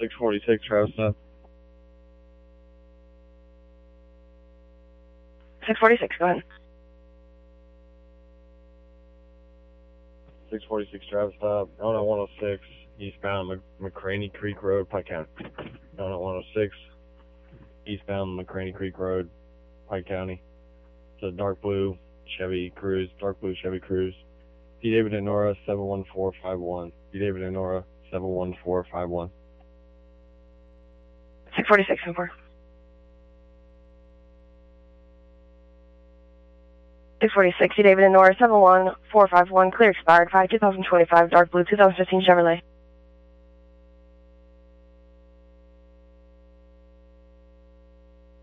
646 Travis Ave. 646, go ahead. 646 Travis Ave. Illinois 106 eastbound McCraney Creek Road, Pike County. Illinois 106 eastbound McCraney Creek Road, Pike County. It's a dark blue Chevy Cruze, P. David and Nora 71451. P. David and Nora 71451. 646, over. 646, David and Nora 71451, clear expired 5, 2025, dark blue 2015 Chevrolet.